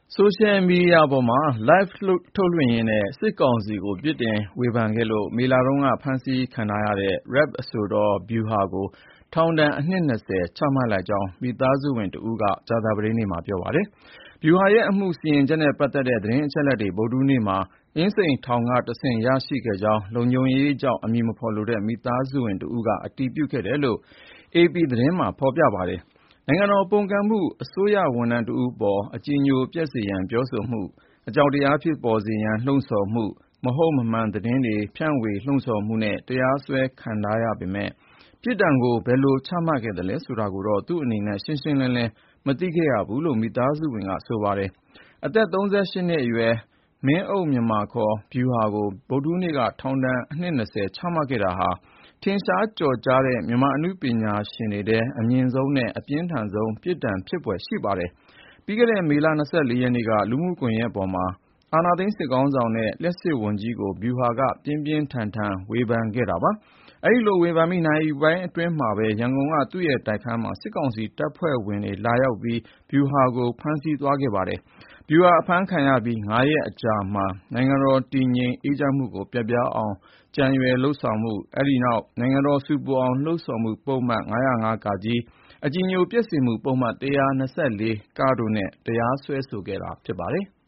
ဆိုရှယ်မီဒီယာပေါ်မှာ Live ထုတ်လွှင့်ရင်း စစ်ကောင်စီကို ပြစ်တင်ဝေဖန်ခဲ့လို့ မေလတုန်းက ဖမ်းဆီးခံထားရတဲ့ Rap အဆိုတော် ဗျူဟာကို ထောင်ဒဏ် အနှစ် 20 ချမှတ်လိုက်ကြောင်း မိသားစုဝင်တဦးက ကြာသပတေးနေ့မှာ ပြောပါတယ်။ ဗျူဟာရဲ့အမှုစီရင်ချက်နဲ့ ပတ်သက်တဲ့ သတင်းအချက်အလက်တွေ ဗုဒ္ဓဟူးနေ့မှာ အင်းစိန်ထောင်ကတဆင့် ရရှိခဲ့ကြောင်း လုံခြုံရေးကြောင့် အမည်မဖော်လိုတဲ့ မိသားစုဝင်တဦးက အတည်ပြုခဲ့တယ်လို့ AP သတင်းမှာ ဖော်ပြပါတယ်။ နိုင်ငံတော်ပုန်ကန်မှု၊ အစိုးရဝန်ထမ်းတဦးအပေါ် အကြည်ညိုပျက်စေရန် ပြောဆိုမှု၊ အကြောက်တရားဖြစ်ပေါ်စေရန် လှုံ့ဆော်မှု၊ မဟုတ်မမှန်သတင်းတွေ ဖြန့်ဝေလှုံ့ဆော်မှုနဲ့ တရားစွဲခံထားရပေမယ့် ပြစ်ဒဏ်ကို ဘယ်လိုချမှတ်ခဲ့သလဲ ဆိုတာကိုတော့ သူ့အနေနဲ့ ရှင်းရှင်းလင်းလင်း မသိခဲ့ရဘူးလို့ မိသားစုဝင်က ဆိုပါတယ်။ အသက် ၃၈ နှစ်အရွယ် မင်းအုပ်မြန်မာ ဗျူဟာကို ဗုဒ္ဓဟူးနေ့က ထောင်ဒဏ် အနှစ် 20 ချမှတ်ခဲ့တာဟာ ထင်ရှားကျော်ကြားတဲ့ မြန်မာအနုပညာရှင်တွေထဲ အမြင့်ဆုံးနဲ့ အပြင်းထန်ဆုံး ပြစ်ဒဏ်ဖြစ်ဖွယ် ရှိပါတယ်။ ပြီးခဲ့တဲ့ မေလ ၂၄ ရက်နေ့က လူမှုကွန်ရက်ပေါ်မှာ အာဏာသိမ်း စစ်ခေါင်းဆောင်နဲ့ လျှပ်စစ်ဝန်ကြီးကို ဗျူဟာက ပြင်းပြင်းထန်ထန် ဝေဖန်ခဲ့တာပါ။ အဲဒီလို ဝေဖန်ပြီး နာရီပိုင်းအတွင်းမှာပဲ ရန်ကုန်က သူ့ရဲ့တိုက်ခန်းမှာ စစ်ကောင်စီတပ်ဖွဲ့ဝင်တွေ လာရောက်ပြီး ဗျူဟာကို ဖမ်းဆီးသွားခဲ့ပါတယ်။ ဗျူဟာ အဖမ်းခံရပြီး ၅ ရက်အကြာမှာ နိုင်ငံတော် တည်ငြိမ်အေးချမ်းမှုကို ပျက်ပြားအောင် ကြံရွယ်လုပ်ဆောင်မှု၊ အဲဒီနောက် နိုင်ငံတော် ဆူပူအောင် လှုံ့ဆော်မှု ပုဒ်မ ၅၀၅ (က)၊ အကြည်ညိုပျက်စေမှု ပုဒ်မ ၁၂၄ (က) တို့နဲ့ တရားစွဲဆိုခဲ့တာ ဖြစ်ပါတယ်။